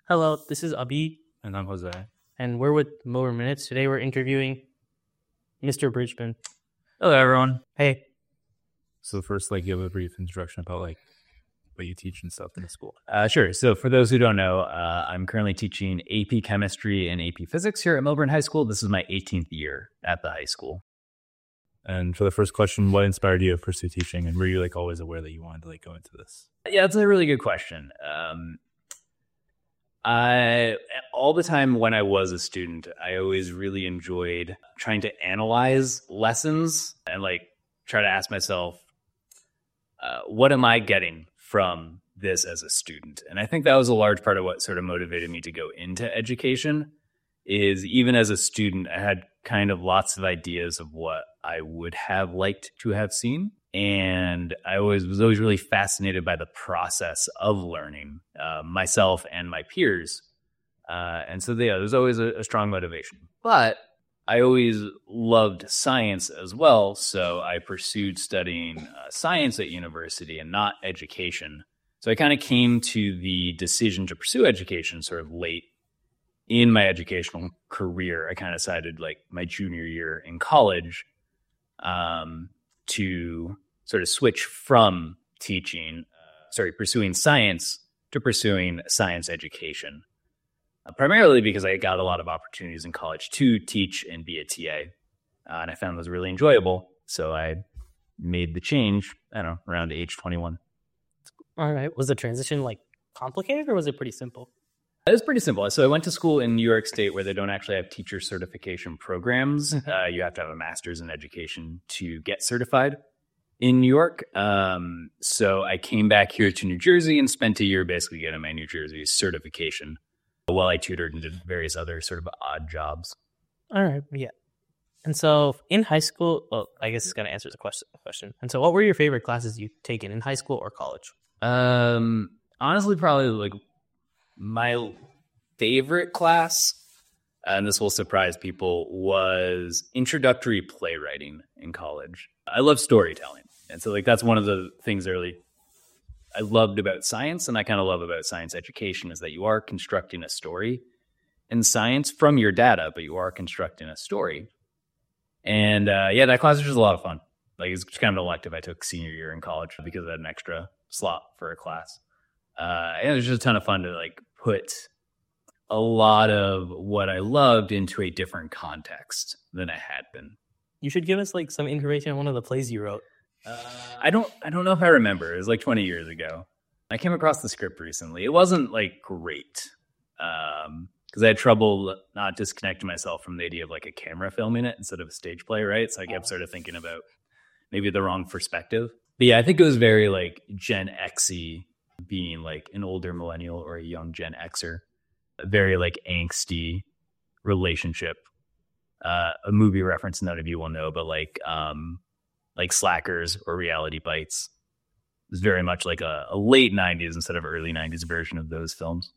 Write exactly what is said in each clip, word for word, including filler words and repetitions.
Hello, this is Abi, And I'm Jose. and we're with Mower Minutes. Today we're interviewing Mister Bridgman. Hello, everyone. Hey. So first, like, give a brief introduction about, like, what you teach and stuff in the school. Uh, sure. So for those who don't know, uh, I'm currently teaching A P Chemistry and A P Physics here at Melbourne High School. This is my eighteenth year at the high school. And for the first question, what inspired you to pursue teaching? And were you, like, always aware that you wanted to, like, go into this? Yeah, that's a really good question. Um, I all the time when I was a student, I always really enjoyed trying to analyze lessons and, like, try to ask myself, uh, what am I getting from this as a student? And I think that was a large part of what sort of motivated me to go into education. Is even as a student, I had kind of lots of ideas of what I would have liked to have seen. And I always was always really fascinated by the process of learning, uh, myself and my peers. Uh, and so, yeah, there's always a, a strong motivation. But I always loved science as well. So I pursued studying uh, science at university and not education. So I kind of came to the decision to pursue education sort of late in my educational career. I kind of decided, like, my junior year in college um, to sort of switch from teaching, uh, sorry, pursuing science to pursuing science education, uh, primarily because I got a lot of opportunities in college to teach and be a T A, uh, and I found those really enjoyable. So I made the change, I don't know, around age twenty-one. All right. Was the transition, like, complicated or was it pretty simple? It was pretty simple. So I went to school in New York State where they don't actually have teacher certification programs. Uh, you have to have a master's in education to get certified in New York. Um, so I came back here to New Jersey and spent a year basically getting my New Jersey certification while I tutored and did various other sort of odd jobs. All right. Yeah. And so in high school, well, I guess it's going to answer the question. question. And so what were your favorite classes you've taken in high school or college? Um, honestly, probably like my favorite class, and this will surprise people, was introductory playwriting in college. I love storytelling. And so, like, that's one of the things I really I loved about science, and I kind of love about science education, is that you are constructing a story in science from your data, but you are constructing a story. And uh, yeah, that class was just a lot of fun. Like, it's kind of an elective I took senior year in college because I had an extra slot for a class. Uh, and it was just a ton of fun to, like, put a lot of what I loved into a different context than I had been. You should give us, like, some information on one of the plays you wrote. Uh, I don't I don't know if I remember. It was like twenty years ago. I came across the script recently. It wasn't, like, great um, because I had trouble not disconnecting myself from the idea of, like, a camera filming it instead of a stage play, right? So I kept sort of thinking about maybe the wrong perspective. But yeah, I think it was very, like, Gen X-y, being, like, an older millennial or a young Gen Xer. A very, like, angsty relationship. Uh, a movie reference none of you will know, but like um, like Slackers or Reality Bites. It was very much like a, a late nineties instead of early nineties version of those films.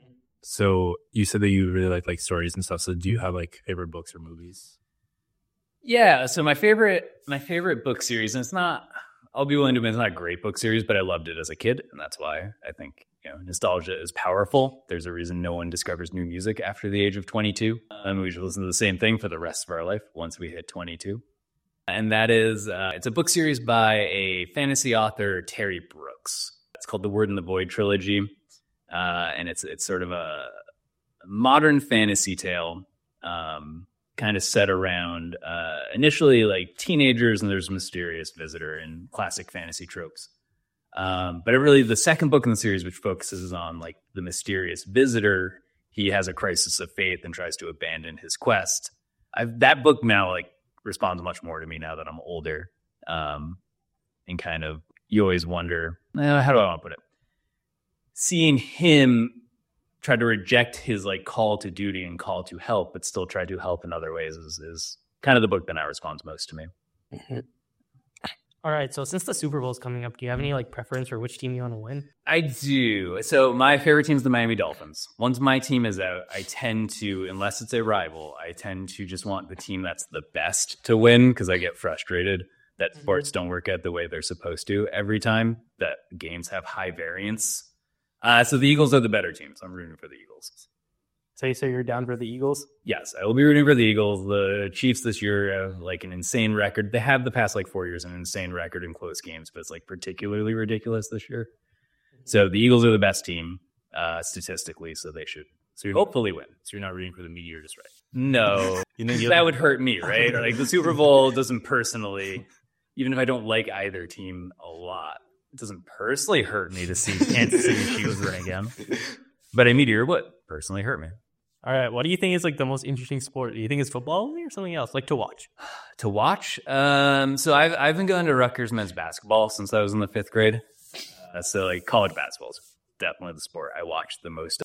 So you said that you really like, like, stories and stuff. So do you have, like, favorite books or movies? Yeah, so my favorite my favorite book series, and it's not, I'll be willing to admit it's not a great book series, but I loved it as a kid, and that's why I think, you know, nostalgia is powerful. There's a reason no one discovers new music after the age of twenty-two. And we should listen to the same thing for the rest of our life once we hit twenty-two. And that is, uh, it's a book series by a fantasy author, Terry Brooks. It's called the Word in the Void trilogy. Uh, and it's it's sort of a modern fantasy tale, um, kind of set around uh, initially, like, teenagers, and there's a mysterious visitor and classic fantasy tropes. Um, but it really, the second book in the series, which focuses on, like, the mysterious visitor, he has a crisis of faith and tries to abandon his quest. I've, that book now, like, responds much more to me now that I'm older. Um, and kind of, you always wonder, eh, how do I want to put it? Seeing him try to reject his, like, call to duty and call to help, but still try to help in other ways is, is kind of the book that now responds most to me. Mm-hmm. All right. So since the Super Bowl is coming up, do you have any, like, preference for which team you want to win? I do. So my favorite team is the Miami Dolphins. Once my team is out, I tend to, unless it's a rival, I tend to just want the team that's the best to win, because I get frustrated that sports don't work out the way they're supposed to every time, that games have high variance. Uh, so the Eagles are the better team, so I'm rooting for the Eagles. So you say you're down for the Eagles? Yes, I will be rooting for the Eagles. The Chiefs this year have like an insane record. They have the past like four years an insane record in close games, but it's like particularly ridiculous this year. So the Eagles are the best team uh, statistically, so they should So you're hopefully win. So you're not rooting for the Meteors, right? No, You know, you that would hurt me, right? Like the Super Bowl doesn't personally, even if I don't like either team a lot, it doesn't personally hurt me to see Kansas City Chiefs win again. But a Meteor would personally hurt me. All right. What do you think is like the most interesting sport? Do you think it's football only or something else, like to watch? To watch, um, so I've I've been going to Rutgers men's basketball since I was in the fifth grade. Uh, so like college basketball is definitely the sport I watch the most.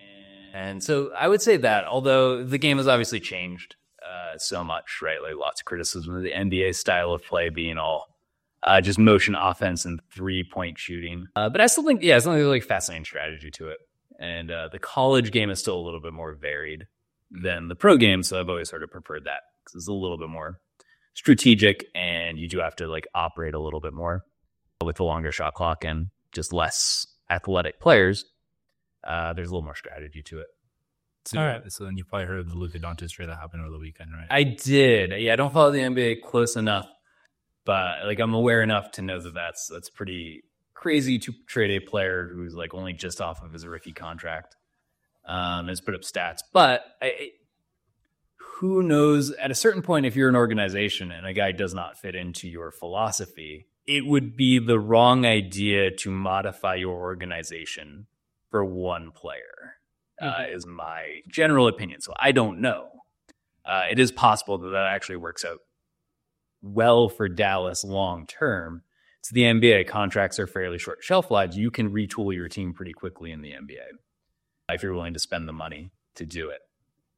And so I would say that, although the game has obviously changed uh, so much, right? Like lots of criticism of the N B A style of play being all uh, just motion offense and three-point shooting. Uh, but I still think, yeah, it's something like fascinating strategy to it. And uh, the college game is still a little bit more varied than the pro game, so I've always sort of preferred that because it's a little bit more strategic, and you do have to like operate a little bit more with the longer shot clock and just less athletic players. Uh, there's a little more strategy to it. So, All right. so then you probably heard of the Luka Doncic trade that happened over the weekend, right? I did. Yeah, I don't follow the N B A close enough, but like I'm aware enough to know that that's that's pretty crazy to trade a player who's like only just off of his rookie contract. Um, has put up stats, but I, who knows? At a certain point, if you're an organization and a guy does not fit into your philosophy, it would be the wrong idea to modify your organization for one player. Uh, is my general opinion. So I don't know. Uh, it is possible that that actually works out well for Dallas long term. It's the N B A. Contracts are fairly short shelf lives. You can retool your team pretty quickly in the N B A if you're willing to spend the money to do it.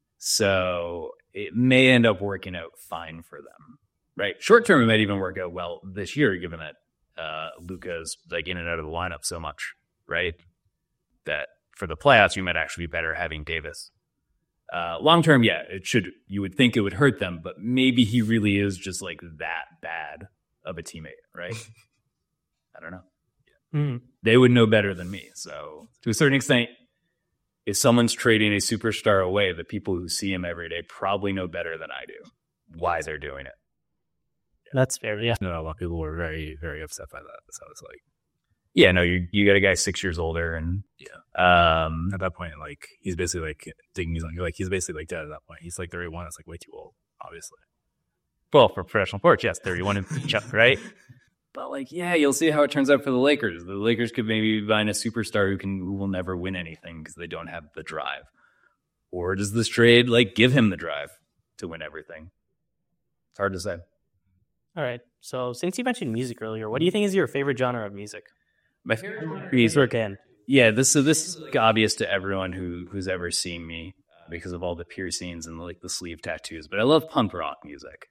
So it may end up working out fine for them, right? Short term, it might even work out well this year, given that uh, Luka's like in and out of the lineup so much, right? That for the playoffs, you might actually be better having Davis. Uh, long term, yeah, it should. You would think it would hurt them, but maybe he really is just like that bad of a teammate, right? I don't know. Mm-hmm. They would know better than me. So to a certain extent, if someone's trading a superstar away, the people who see him every day probably know better than I do why they're doing it. That's fair. Yeah. No, a lot of people were very, very upset by that. So it's like, Yeah, no, you you got a guy six years older, and yeah, um, at that point, like he's basically like digging his own, like he's basically like dead at that point. He's like thirty-one. It's like way too old, obviously. well, for professional sports, yes, thirty-one and right? But like, yeah, you'll see how it turns out for the Lakers. The Lakers could maybe find a superstar who can who will never win anything because they don't have the drive. Or does this trade like give him the drive to win everything? It's hard to say. All right. So since you mentioned music earlier, what do you think is your favorite genre of music? My favorite Music again. Yeah, this so this is like obvious to everyone who who's ever seen me because of all the piercings and like the sleeve tattoos. But I love punk rock music,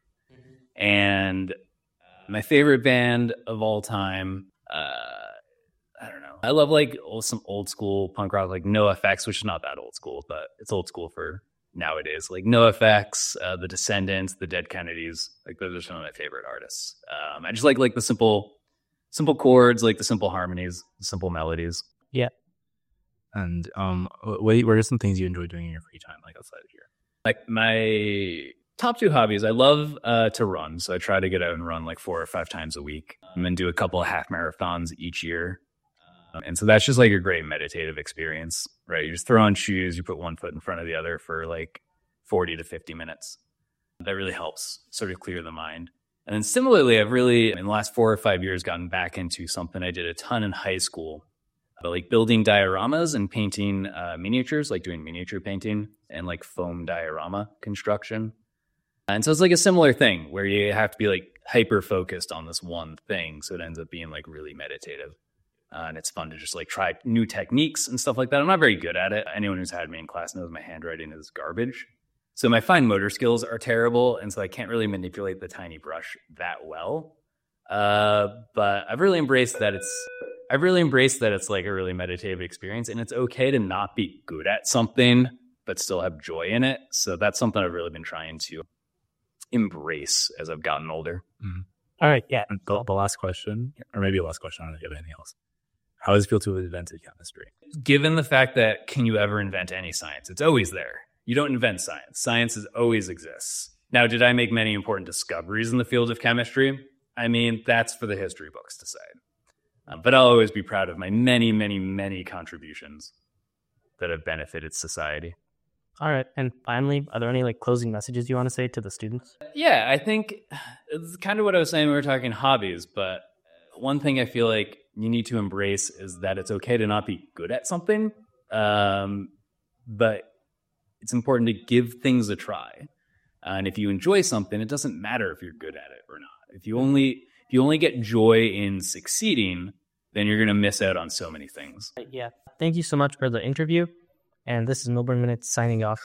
and my favorite band of all time. Uh, I don't know. I love like old, some old school punk rock, like NoFX, which is not that old school, but it's old school for nowadays. Like NoFX, uh, the Descendants, the Dead Kennedys. Like those are some of my favorite artists. Um, I just like like the simple. Simple chords, like the simple harmonies, the simple melodies. Yeah. And um, what what are some things you enjoy doing in your free time, like outside of here? Like my top two hobbies, I love uh, to run. So I try to get out and run like four or five times a week um, and do a couple of half marathons each year. Um, and so that's just like a great meditative experience, right? You just throw on shoes, you put one foot in front of the other for like forty to fifty minutes. That really helps sort of clear the mind. And then similarly, I've really, in the last four or five years, gotten back into something I did a ton in high school, but like building dioramas and painting uh, miniatures, like doing miniature painting and like foam diorama construction. And so it's like a similar thing where you have to be like hyper focused on this one thing. So it ends up being like really meditative. Uh, and it's fun to just like try new techniques and stuff like that. I'm not very good at it. Anyone who's had me in class knows my handwriting is garbage. So my fine motor skills are terrible, and so I can't really manipulate the tiny brush that well. Uh, but I've really embraced that it's I've really embraced that it's like a really meditative experience, and it's okay to not be good at something, but still have joy in it. So that's something I've really been trying to embrace as I've gotten older. Mm-hmm. All right. Yeah. The, the last question, or maybe the last question, I don't know if you have anything else. How does it feel to have invented chemistry? Given the fact that can you ever invent any science? It's always there. You don't invent science. Science is always exists. Now, did I make many important discoveries in the field of chemistry? I mean, that's for the history books to say. Uh, but I'll always be proud of my many, many, many contributions that have benefited society. All right. And finally, are there any like closing messages you want to say to the students? Yeah, I think it's kind of what I was saying when we were talking hobbies, but one thing I feel like you need to embrace is that it's okay to not be good at something, um, but it's important to give things a try. Uh, and if you enjoy something, it doesn't matter if you're good at it or not. If you only if you only get joy in succeeding, then you're going to miss out on so many things. Yeah. Thank you so much for the interview. And this is Milburn Minutes signing off.